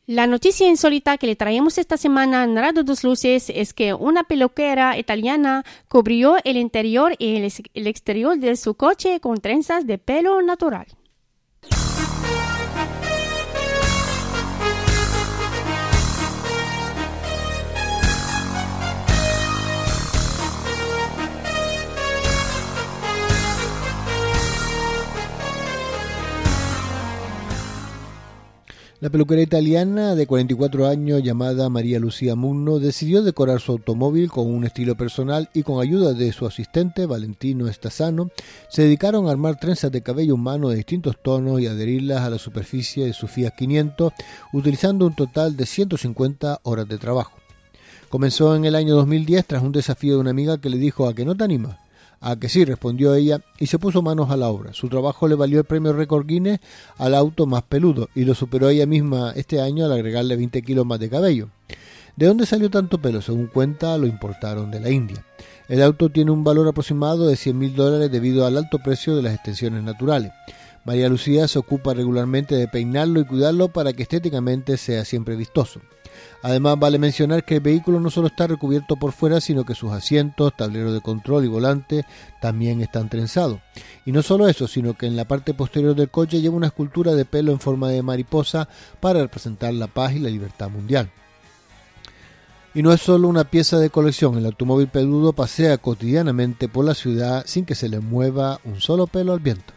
La noticia insólita que le traemos esta semana en Radio Dos Luces es que una peluquera italiana cubrió el interior y el exterior de su coche con trenzas de pelo natural. La peluquera italiana de 44 años llamada María Lucía Mugno decidió decorar su automóvil con un estilo personal y con ayuda de su asistente Valentino Stasano se dedicaron a armar trenzas de cabello humano de distintos tonos y adherirlas a la superficie de su Fiat 500 utilizando un total de 150 horas de trabajo. Comenzó en el año 2010 tras un desafío de una amiga que le dijo ¿a que no te animas? A que sí, respondió ella y se puso manos a la obra. Su trabajo le valió el premio Récord Guinness al auto más peludo y lo superó ella misma este año al agregarle 20 kilos más de cabello. ¿De dónde salió tanto pelo? Según cuenta, lo importaron de la India. El auto tiene un valor aproximado de $100,000 debido al alto precio de las extensiones naturales. María Lucía se ocupa regularmente de peinarlo y cuidarlo para que estéticamente sea siempre vistoso. Además, vale mencionar que el vehículo no solo está recubierto por fuera, sino que sus asientos, tablero de control y volante también están trenzados. Y no solo eso, sino que en la parte posterior del coche lleva una escultura de pelo en forma de mariposa para representar la paz y la libertad mundial. Y no es solo una pieza de colección, el automóvil peludo pasea cotidianamente por la ciudad sin que se le mueva un solo pelo al viento.